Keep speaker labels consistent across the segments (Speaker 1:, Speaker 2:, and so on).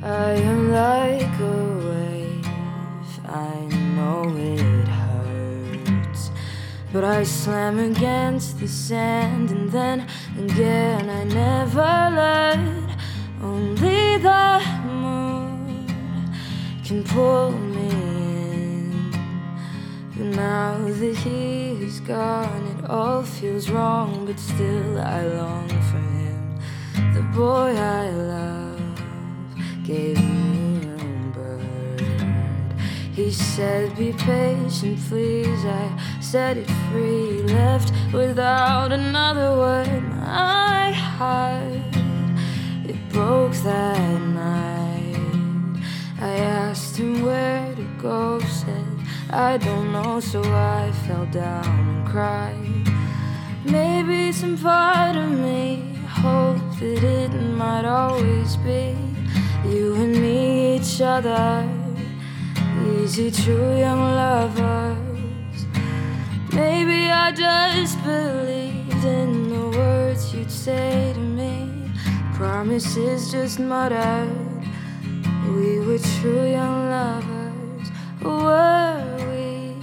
Speaker 1: I am like a wave, I know it hurts, but I slam against the sand and then again I never let. Only the moon can pull me in, but now that he is gone it all feels wrong, but still I long for him. The boy I love gave me a bird. He said, be patient, please. I set it free, left without another word. My heart, it broke that night. I asked him where to go, said, I don't know, so I fell down and cried. Maybe some part of me hoped that it might always be you and me, each other, easy, true young lovers. Maybe I just believed in the words you'd say to me, promises just muttered. We were true young lovers, were we?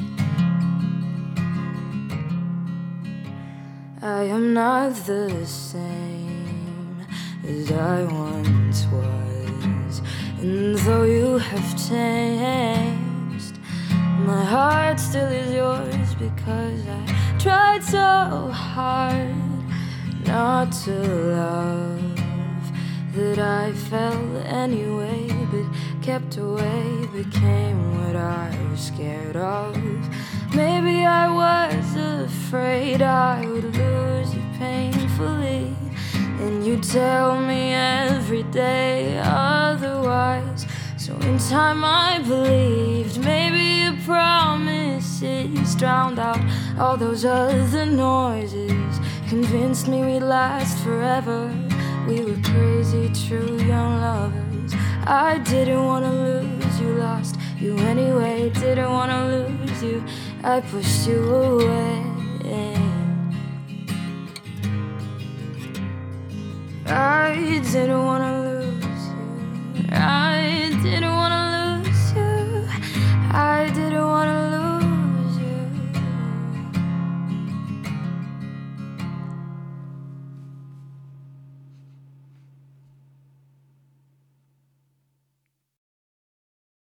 Speaker 1: I am not the same as I once was, and though you have changed, my heart still is yours, because I tried so hard not to love, that I fell anyway, but kept away, became what I was scared of. Maybe I was afraid I would lose you painfully, and you tell me every day otherwise. So in time I believed, maybe a promises drowned out all those other noises, convinced me we'd last forever. We were crazy, true young lovers. I didn't wanna lose you, lost you anyway. Didn't wanna lose you, I pushed you away. I didn't wanna lose you,